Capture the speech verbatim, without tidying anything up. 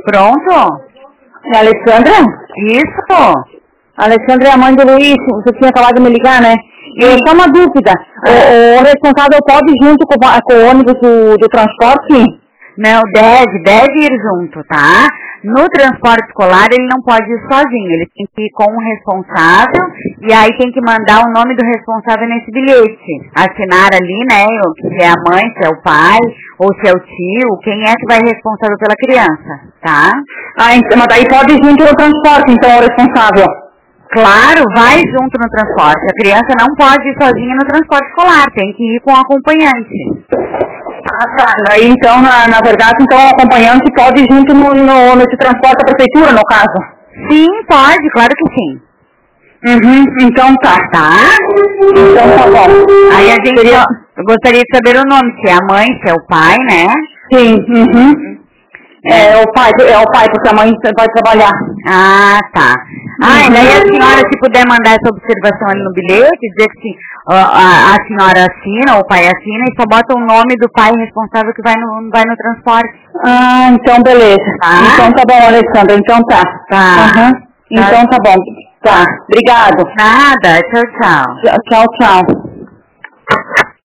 Pronto? É a Alessandra? Isso. A Alessandra é a mãe do Luiz, você tinha acabado de me ligar, né? E só uma dúvida, o, o responsável pode ir junto com, com o ônibus do, do transporte? Não, deve, deve ir junto, tá? No transporte escolar ele não pode ir sozinho, ele tem que ir com o responsável e aí tem que mandar o nome do responsável nesse bilhete. Assinar ali, né, se é a mãe, se é o pai, ou se é o tio, quem é que vai responsável pela criança, tá? Ah, então, mas daí pode ir junto no transporte, então, o responsável. Claro, vai junto no transporte. A criança não pode ir sozinha no transporte escolar, tem que ir com o acompanhante. Ah, tá. Aí, então, na, na verdade, então, o acompanhante pode ir junto no, no, nesse transporte da prefeitura, no caso? Sim, pode, claro que sim. Uhum, então tá. Tá? Então tá bom. Aí a gente Seria... só, eu gostaria de saber o nome, se é a mãe, se é o pai, né? Sim, uhum. É o pai, é o pai, porque a mãe vai trabalhar. Ah, tá. Ah, e daí a senhora, se puder mandar essa observação ali no bilhete, dizer que sim, a, a, a senhora assina, ou o pai assina, e só bota o nome do pai responsável que vai no, vai no transporte. Ah, então beleza. Tá? Então tá bom, Alessandra, então tá. Tá. Uhum. Então tá bom. Tá, obrigado. Nada, tchau, tchau. Tchau, tchau.